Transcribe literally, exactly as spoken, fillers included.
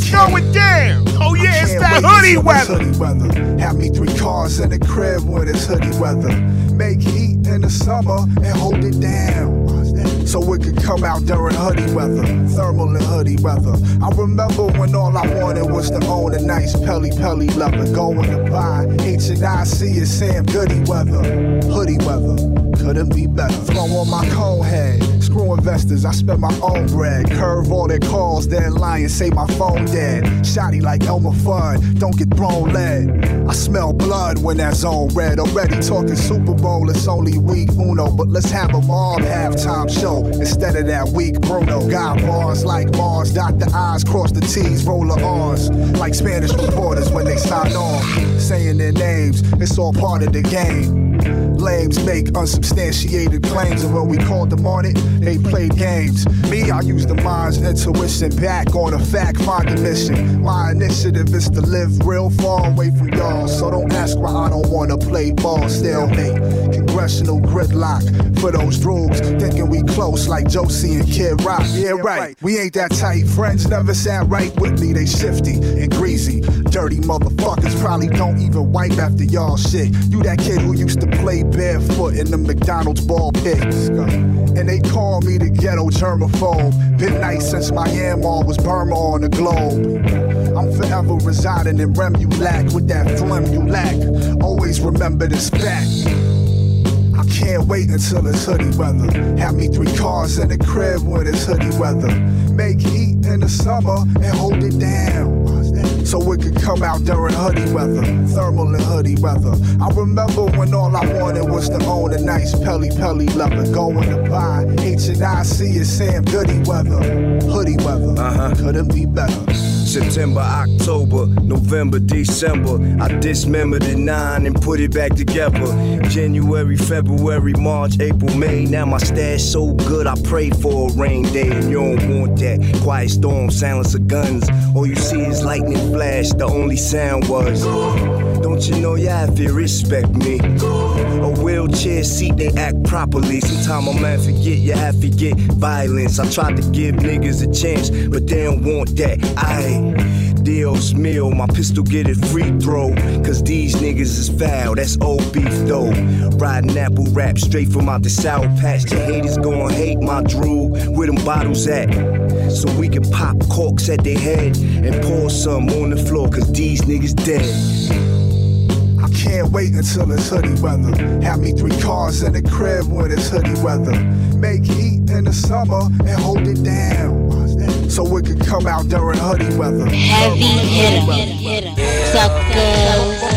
going down. Oh yeah, it's that hoodie weather. Hoodie weather. Have me three cars in the crib when it's hoodie weather. Make heat in the summer and hold it down, so it could come out during hoodie weather, thermal and hoodie weather. I remember when all I wanted was to own a nice Pelly Pelly leather. Going to buy H and I C and Sam Goody weather, hoodie weather. Couldn't be better. Throw on my cone head. Screw investors, I spend my own bread. Curve all their calls, then lie and say my phone dead. Shotty like Elmer Fudd, don't get thrown lead. I smell blood when that zone red. Already talking Super Bowl, it's only week uno, but let's have a mob halftime show instead of that weak Bruno. Got bars like Mars, dot the I's, cross the T's, roll the R's. Like Spanish reporters when they sign on, saying their names, it's all part of the game. Lames make unsubstantiated claims, and when we called them on it, they played games. Me, I use the mind's intuition back on a fact-finding mission. My initiative is to live real far away from y'all, so don't ask why I don't wanna play ball. Stalemate, congressional gridlock for those droogs, thinking we close like Josie and Kid Rock. Yeah, right, we ain't that tight. Friends never sat right with me, they shifty and greasy. Dirty motherfuckers probably don't even wipe after y'all shit. You that kid who used to play barefoot in the McDonald's ball pits, and they call me the ghetto germaphobe. Been nice since my Myanmar was Burma on the globe. I'm forever residing in Remulac with that phlegm you lack. Always remember this fact. I can't wait until it's hoodie weather. Have me three cars in the crib when it's hoodie weather. Make heat in the summer and hold it down, so it could come out during hoodie weather, thermal and hoodie weather. I remember when all I wanted was to own a nice Pelly Pelly leather. Going to buy H and I C and Sam Goody weather, hoodie weather. Uh-huh. Couldn't be better. September, October, November, December. I dismembered the nine and put it back together. January, February, March, April, May. Now my stash so good I pray for a rain day. And you don't want that quiet storm, silence of guns. All you see is lightning flash, the only sound was. Don't you know, yeah, if you respect me. A wheelchair seat, they act properly. Sometimes a man forget, you have to get violence. I tried to give niggas a chance, but they don't want that. Aye, Dios mio, my pistol get it free throw. Cause these niggas is foul, that's old beef though. Riding apple rap straight from out the sour patch. The haters gon' hate my drool, where them bottles at? So we can pop corks at their head and pour some on the floor, cause these niggas dead. Can't wait until it's hoodie weather. Have me three cars in the crib when it's hoodie weather. Make heat in the summer and hold it down, so it could come out during hoodie weather. Heavy hitter, suckers.